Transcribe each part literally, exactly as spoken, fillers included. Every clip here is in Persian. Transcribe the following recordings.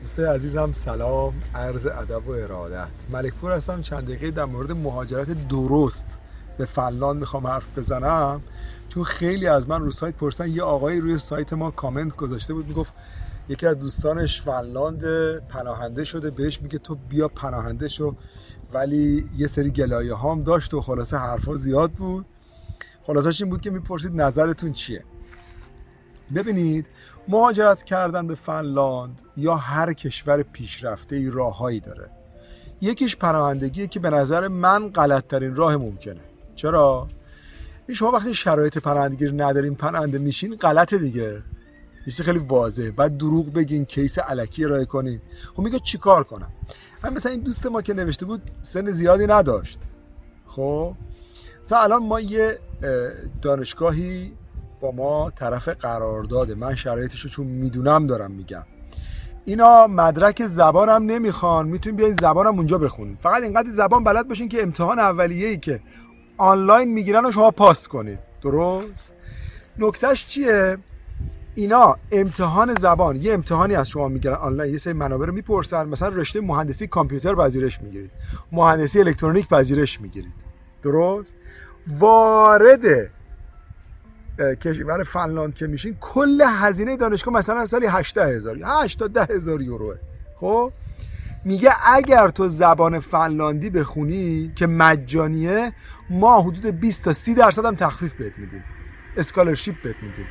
دوستای عزیزم سلام، عرض ادب و ارادت. ملک پور هستم. چند دقیقه در مورد مهاجرت درست به فنلاند میخوام حرف بزنم. تو خیلی از من رو سایت پرسن. یه آقایی روی سایت ما کامنت گذاشته بود، میگفت یکی از دوستانش فنلاند پناهنده شده، بهش میگه تو بیا پناهنده شو، ولی یه سری گلایه هام داشت و خلاصه حرفا زیاد بود. خلاصش این بود که میپرسید نظرتون چیه. ببینید، مهاجرت کردن به فنلاند یا هر کشور پیشرفته‌ای راههایی داره. یکیش پناهندگیه که به نظر من غلط ترین راه ممکنه. چرا؟ شما وقتی شرایط پناهندگی رو ندارین پناهنده میشین، غلطه دیگه. یه خیلی واضحه. بعد دروغ بگین، کیس الکی ارائه کنین. خب میگه چیکار کنم؟ هم مثلا این دوست ما که نوشته بود سن زیادی نداشت. خب مثلا الان ما یه دانشگاهی با ما طرف قرار داده، من شرایطشو چون میدونم دارم میگم، اینا مدرک زبانم نمیخوان، میتونین بیاین زبانم اونجا بخونین، فقط اینقدر زبان بلد باشین که امتحان اولیه‌ای که آنلاین میگیرن و شما پاس کنید. درست؟ نکتهش چیه؟ اینا امتحان زبان، یه امتحانی از شما میگیرن آنلاین، یه سری منابع رو میپرسن، مثلا رشته مهندسی کامپیوتر پذیرش میگیرید، مهندسی الکترونیک پذیرش میگیرید. درست؟ وارد کشور فنلاند که میشین، کل هزینه دانشگاه مثلا سالی هشتاد هزار هشت تا ده هزار یوروه. خب میگه اگر تو زبان فنلاندی بخونی که مجانیه، ما حدود بیست تا سی درصد هم تخفیف بهت میدیم، اسکالرشیپ بهت میدیم.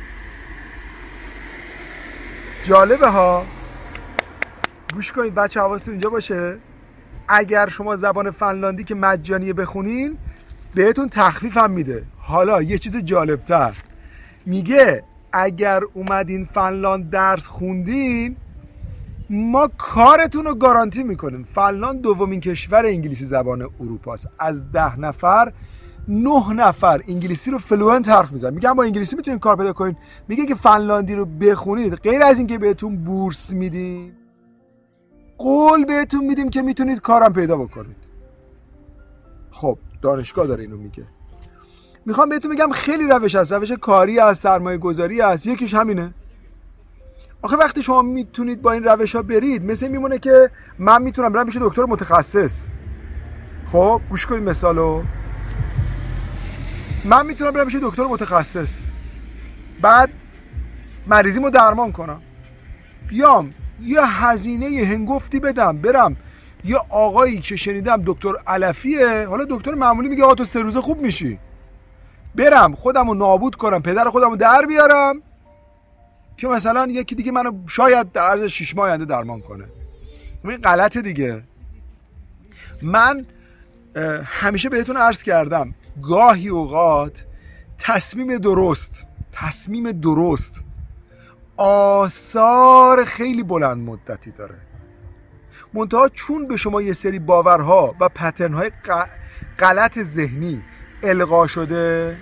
جالبه ها، گوش کنید بچه، حواستون اینجا باشه. اگر شما زبان فنلاندی که مجانیه بخونین، بهتون تخفیف هم میده. حالا یه چیز جالبتر میگه، اگر اومدین فنلاند درس خوندین، ما کارتون رو گارانتی میکنیم. فنلاند دومین کشور انگلیسی زبان اروپاست. از ده نفر نه نفر انگلیسی رو فلوئنت حرف میزنن. میگم با انگلیسی میتونین کار پیدا کنین. میگه که فنلاندی رو بخونید، غیر از اینکه بهتون بورس میدیم، قول بهتون میدیم که میتونید کارم پیدا بکنید. خب دانشگاه داره اینو میگه. میخوام بهتون بگم خیلی روش هست، روش کاری هست، سرمایه گذاری هست، یکیش همینه. آخه وقتی شما میتونید با این روش ها برید، مثل میمونه که من میتونم برم بشه دکتر متخصص. خب گوش کنید مثالو. من میتونم برم بشه دکتر متخصص، بعد مریضیمو درمان کنم، بیام یه هزینه هنگفتی بدم برم یه آقایی که شنیدم دکتر علفیه، حالا دکتر معمولی میگه آقا تو سه روزه خوب میشی، برم خودمو نابود کنم، پدر خودمو در بیارم که مثلا یکی دیگه منو شاید در عرض شش ماه آینده درمان کنه. این غلطه دیگه. من همیشه بهتون عرض کردم، گاهی اوقات تصمیم درست تصمیم درست آثار خیلی بلند مدتی داره. منتها چون به شما یه سری باورها و پترن‌های غلط ذهنی القا شده،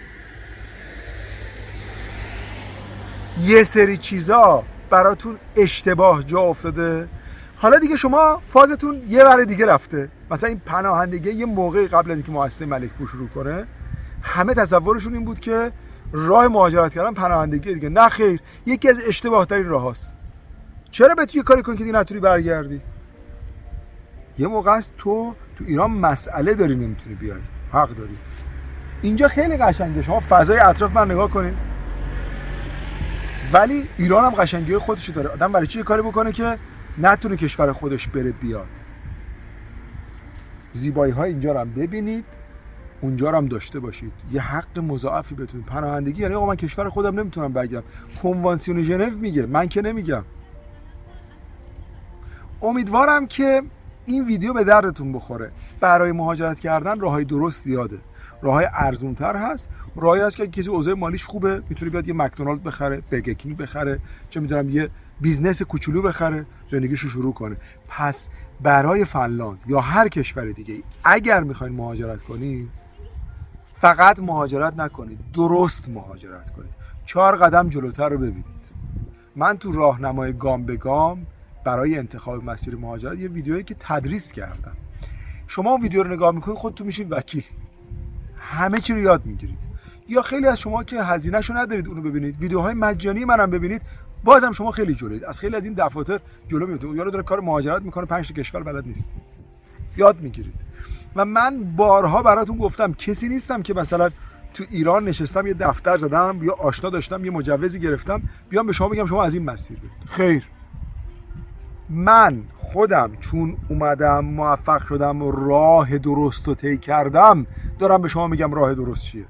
یه سری چیزا براتون اشتباه جا افتاده، حالا دیگه شما فازتون یه بار دیگه رفته. مثلا این پناهندگی یه موقعی قبل از اینکه مؤسسه ملک پور شروع کنه، همه تصورشون این بود که راه مهاجرت کردن پناهندگی دیگه. نه خیر، یکی از اشتباه ترین راهاست. چرا بهت یه کاری کنی که دیگه نتونی برگردی؟ یه موقع است تو تو ایران مسئله داری نمیتونی بیای، حق داری. اینجا خیلی قشنگه، شما فضای اطراف من نگاه کنین، ولی ایران هم قشنگی خودشو داره. آدم برای چی یه کاری بکنه که نتونه کشور خودش بره بیاد؟ زیبایی های اینجا رو هم ببینید، اونجا رو هم داشته باشید، یه حق مضاعفی بتونید. پناهندگی یعنی آقا من کشور خودم نمیتونم برگردم، کنوانسیون ژنو میگه، من که نمیگم. امیدوارم که این ویدیو به دردتون بخوره. برای مهاجرت کردن راههای درست زیاده، راههای ارزونتر هست، راهی هست که کسی اوضاع مالیش خوبه میتونه بیاد یه مکدونالد بخره، برگر کینگ بخره، چه میدونم یه بیزنس کوچولو بخره، زندگیشو شروع کنه. پس برای فنلاند یا هر کشور دیگه اگر میخواین مهاجرت کنید، فقط مهاجرت نکنید، درست مهاجرت کنید. چهار قدم جلوتر رو ببینید. من تو راهنمای گام به گام برای انتخاب مسیر مهاجرت یه ویدیویی که تدریس کردم، شما اون ویدیو رو نگاه میکنید خودتون میشید وکیل، همه چی رو یاد میگیرید. یا خیلی از شما که هزینه‌شو ندارید اونو ببینید، ویدیوهای مجانی منم ببینید، بازم شما خیلی جلوید. از خیلی از این دفاتر جلو میفتید. یارو داره کار مهاجرت میکنه، پنج تا کشور بلد نیست. یاد میگیرید. و من بارها براتون گفتم کسی نیستم که مثلا تو ایران نشستم یه دفتر زدم یا آشنا داشتم یه مجوزی گرفتم بیام به شما بگم شما از این مسیر برید. خیر. من خودم چون اومدم موفق شدم و راه درست رو طی کردم دارم به شما میگم راه درست چیه.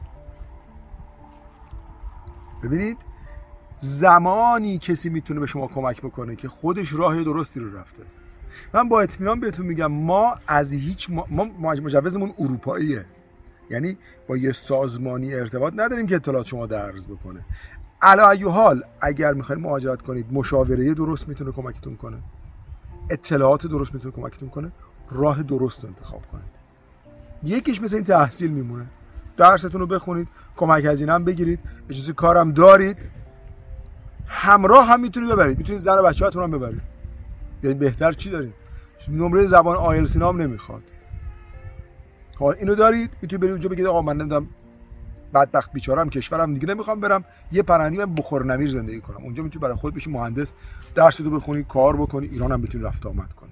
ببینید زمانی کسی میتونه به شما کمک بکنه که خودش راه درستی رو رفته. من با اطمینان بهتون میگم ما از هیچ ما, ما مجوزمون اروپاییه، یعنی با یه سازمانی ارتباط نداریم که اطلاعات شما درز بکنه. علی ای حال اگر میخواید مهاجرت کنید مشاوره درست میتونه کمکتون کنه، اطلاعات درست میتونه کمکتون کنه، راه درست رو انتخاب کنید. یکیش مثل این تحصیل میمونه، درستون رو بخونید، کمک هزینه هم بگیرید، اجازه کارم دارید، همراه هم میتونید ببرید، میتونید زن و بچه‌هاتون هم ببرید. یعنی بهتر چی دارید؟ نمره زبان آیلتس هم نمیخواد. حالا اینو دارید، میتونید برید اونجا بگید آقا من نمیدونم بدبخت بیچاره‌ام، کشورم دیگه نمیخوام برم، یه پرندی من بخور نمیر زندگی کنم. اونجا میتونید برای خود بشی مهندس، درستو بخونید، کار بکنید، ایران هم بتونید رفت آمد کنید.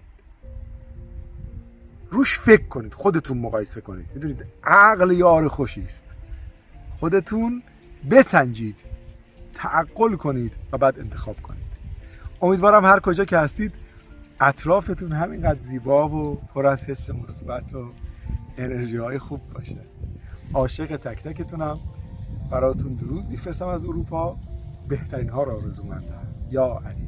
روش فکر کنید، خودتون مقایسه کنید. میدونید عقل یار خوشی است. خودتون بسنجید، تعقل کنید و بعد انتخاب کنید. امیدوارم هر کجا که هستید اطرافتون همینقدر زیبا و پر از حس مثبت و انرژی های خوب باشه. عاشق تک تکتونم. براتون درود میفرستم از اروپا. بهترین ها را آرزومندم. یا علی.